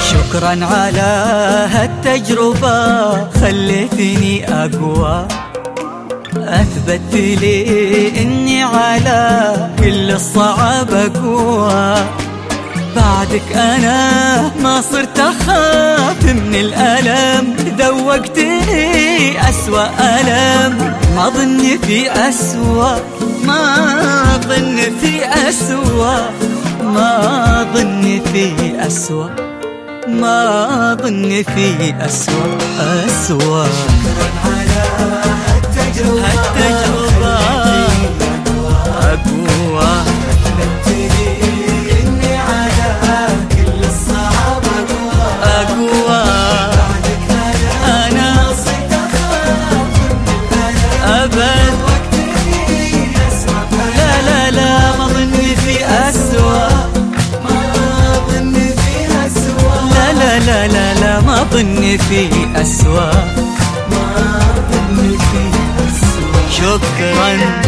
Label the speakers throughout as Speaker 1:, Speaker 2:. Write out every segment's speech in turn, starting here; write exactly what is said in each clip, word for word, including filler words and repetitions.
Speaker 1: شكرا على هالتجربة خليتني أقوى، أثبت لي إني على كل الصعب أقوى. بعدك أنا ما صرت أخاف من الألم، ذوقتني أسوأ ألم. ما ظني في أسوأ، ما ظني في أسوأ، ما ظني في أسوأ، ما ظني في أسوأ أسوأ.
Speaker 2: شكرا على هالتجربة
Speaker 1: هالتجربة أقوى،
Speaker 2: أثبتلي إني على كل الصعب أقوى
Speaker 1: أقوى.
Speaker 2: بعدك أنا ما صرت أخاف من الألم،
Speaker 1: أبد
Speaker 2: ذوقتني أسوأ
Speaker 1: لا لا لا ما ظني في أسوأ،
Speaker 2: ما ظني في أسوأ،
Speaker 1: لا لا لا لا لا ما ظني في أسوأ،
Speaker 2: ما ظني في أسوأ.
Speaker 1: شكرا.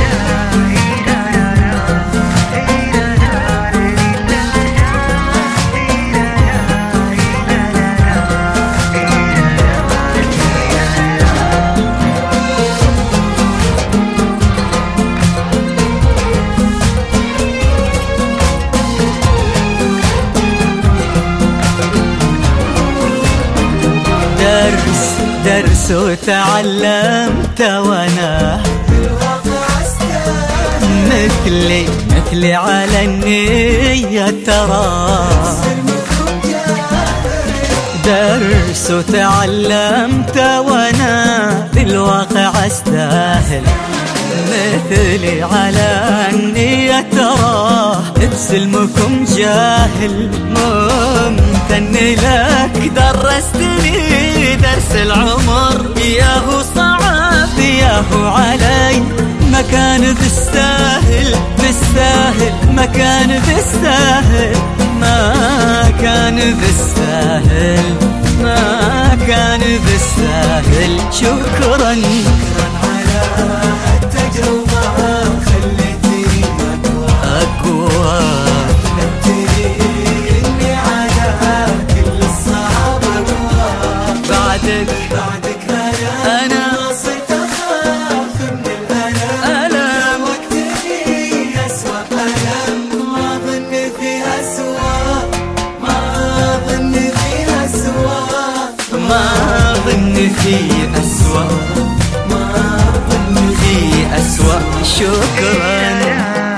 Speaker 1: درس درس وتعلمت وانا
Speaker 2: الواقع استاهل
Speaker 1: مثلي مثلي على النية ترى.
Speaker 2: سلمكم جاهل
Speaker 1: درس وتعلمت وانا بالواقع استاهل، مثلي على النية ترى. بسلمكم جاهل ممتن لك، درستني درس العمر. ياهو صعب ياهو علي، ما كان بالساهل بالساهل، ما كان بالساهل، ما كان بالساهل، ما كان بالساهل. شكرا
Speaker 2: شكرا على هالتجربة خليتني أقوى
Speaker 1: أقوى.
Speaker 2: أثبتلي إني على كل الصعب أقوى
Speaker 1: بعدك
Speaker 2: بعدك أنا
Speaker 1: أنا
Speaker 2: ما صرت أخاف من الألم،
Speaker 1: ألم
Speaker 2: ذوقتني أسوأ ألم. ما ظني في أسوأ، ما ظني في أسوأ،
Speaker 1: ما ظني في أسوأ،
Speaker 2: ما ظني
Speaker 1: في أسوأ. شكرا.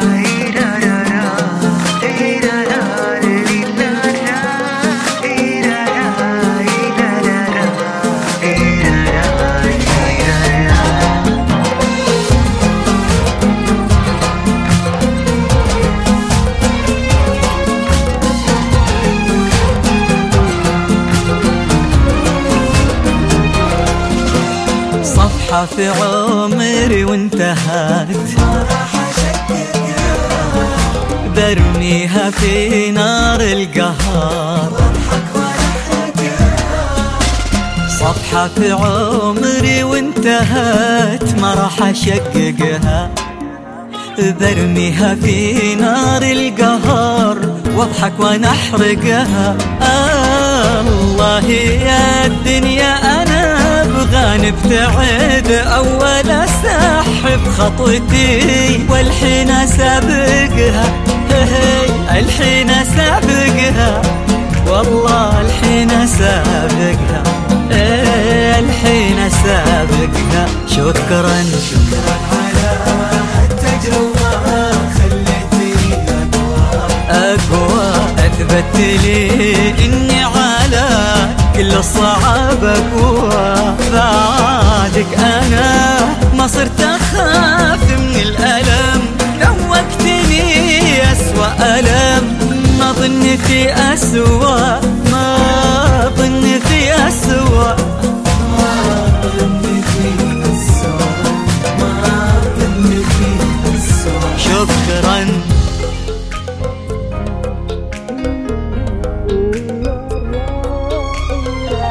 Speaker 1: صفحة في عمري وانتهت،
Speaker 2: ما راح أشككها
Speaker 1: برميها في نار القهار.
Speaker 2: واضحك وأضحكها
Speaker 1: صفحة في عمري وانتهت، ما راح أشققها، برميها في نار القهر. واضحك وانا احرقها. الله يا الدنيا انا ابغى نبتعد، اول اسحب خطوتي والحين اسابقها. هي الحين اسابقها، والله الحين اسابقها، الحين اسابقها. شكرا
Speaker 2: شكرا على هالتجربة خليتني أقوى
Speaker 1: أقوى، أثبت لي إني على كل الصعاب أقوى. بعدك أنا ما صرت أخاف من الألم، ذوقتني أسوأ ألم. ما ظني في أسوأ، ما ظني في أسوأ،
Speaker 2: ما ظني في أسوأ، ما ظني في أسوأ.
Speaker 1: شكرا.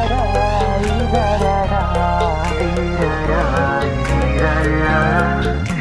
Speaker 3: Da da da da da da da da da da.